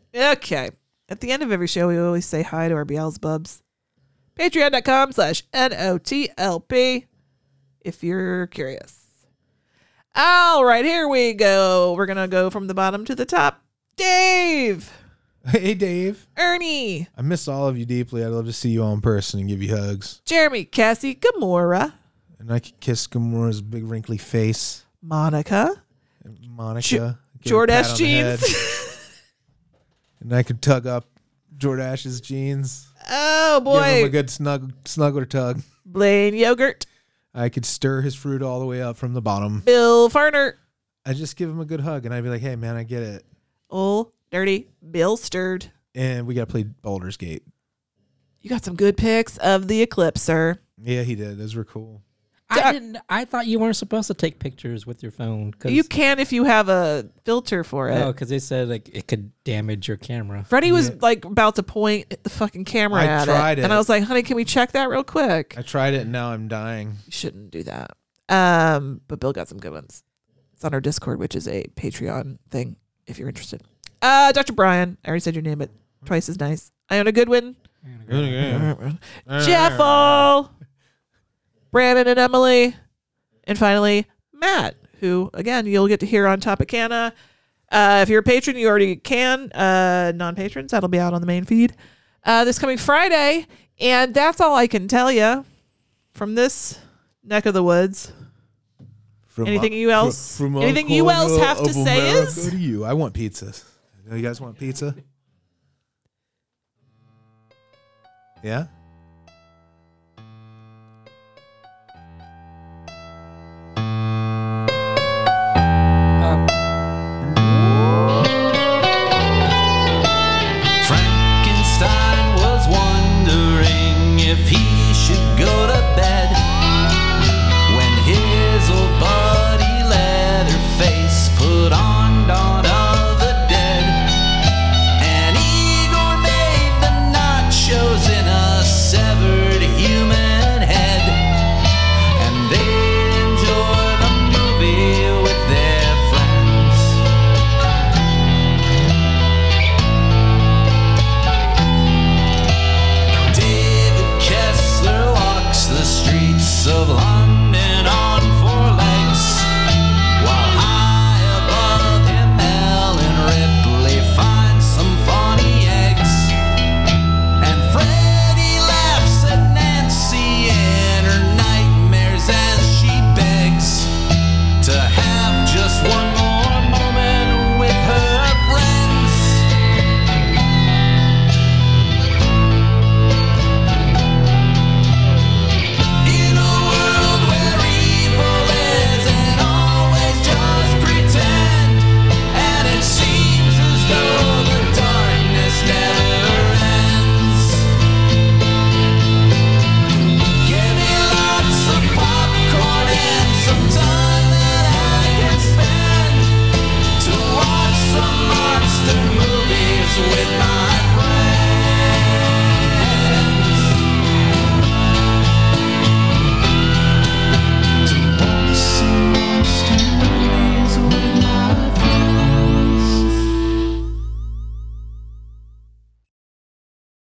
Okay. At the end of every show, we always say hi to our Beelzebubs. Patreon.com slash N O T L P if you're curious. All right, here we go. We're going to go from the bottom to the top. Dave. Hey, Dave. Ernie. I miss all of you deeply. I'd love to see you all in person and give you hugs. Jeremy. Cassie. Gamora. And I could kiss Gamora's big wrinkly face. Monica. And Monica. Jo- give her a pat Jordache on the jeans. head. And I could tug up Jordash's jeans. Oh, Give him a boy. good snug, snuggler tug. Blaine Yogurt. I could stir his fruit all the way up from the bottom. Bill Farner. I just give him a good hug, and I'd be like, "Hey, man, I get it." Old Dirty Bill Sturd. And we got to play Baldur's Gate. You got some good pics of the eclipse, sir. Yeah, he did. Those were cool. I didn't. I thought you weren't supposed to take pictures with your phone. Cause, You can if you have a filter for it. Oh, because they said like it could damage your camera. Freddie was like about to point the fucking camera I at tried it, and it. I was like, "Honey, can we check that real quick?" I tried it, and now I'm dying. You shouldn't do that. Um, but Bill got some good ones. It's on our Discord, which is a Patreon thing if you're interested. Uh, Doctor Brian, I already said your name, but twice as nice. Iona Goodwin, Jeffel, Brandon and Emily, and finally Matt, who again you'll get to hear on Topicana. Uh, if you're a patron, you already can. Uh, non-patrons, that'll be out on the main feed uh, this coming Friday. And that's all I can tell you from this neck of the woods. From Anything a- you else- From, from anything a you else corner have to of say America is? to you. I want pizza. You guys want pizza? Yeah. Frankenstein was wondering if he should go to bed when his old buddy Leatherface put on